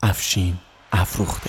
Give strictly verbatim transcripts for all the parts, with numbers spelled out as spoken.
افشین افروخته.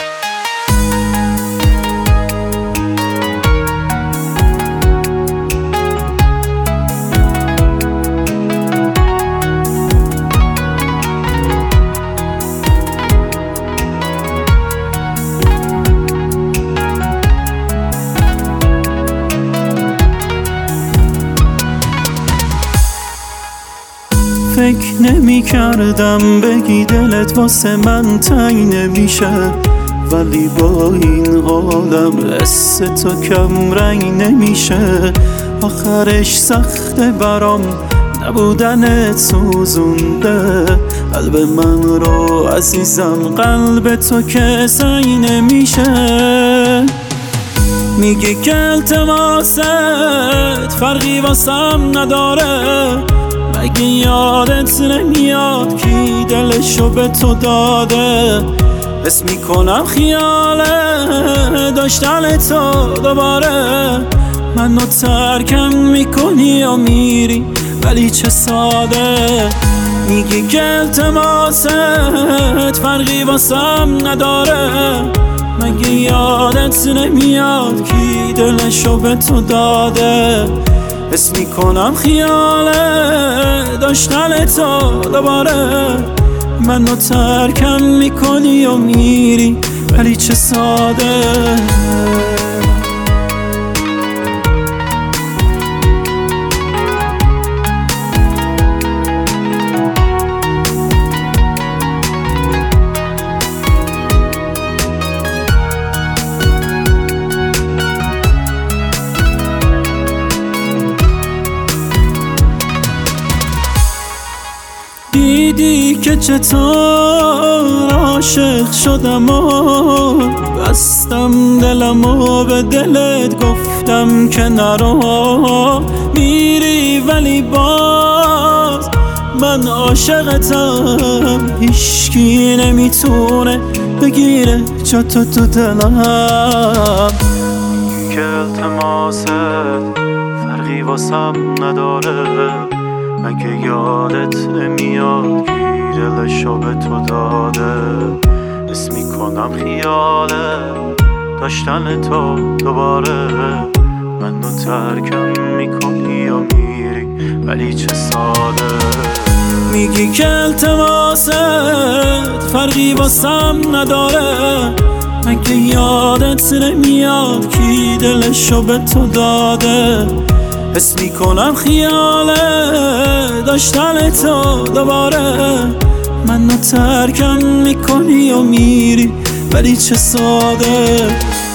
فکر نمی کردم بگی دلت واسه من تنگ نمیشه، ولی با این حالم حس تو کم رنگ نمیشه. آخرش سخته برام نبودنت سوزونده قلب من رو عزیزم، قلب تو که سنگ نمیشه. میگی که التماست فرقی واسم نداره، مگه یادت نمیاد کی دلشو به تو داده؟ حس میکنم خیاله داشتن تو دوباره، منو ترکم میکنی و میری ولی چه ساده. میگی که التماست فرقی واسم نداره، مگه یادت نمیاد کی دلشو به تو داده؟ حس میکنم خیاله داشتن تو دوباره، منو ترکم میکنی و میری ولی چه ساده. دیدی که چطور عاشق شدم و بستم دلم و به دلت گفتم که نرو. میری ولی باز من عاشقتم، هیچکی نمیتونه بگیره جا تو تو دلم. که التماست فرقی واسم نداره، مگه یادت نمیاد کی دلشو به تو داده؟ حس میکنم خیاله داشتن تو دوباره، منو ترکم میکنی و میری ولی چه ساده. میگی که التماست فرقی واسم نداره، مگه یادت نمیاد کی دلشو به تو داده؟ حس میکنم خیاله داشتن تو دوباره، منو ترکم میکنی و میری ولی چه ساده.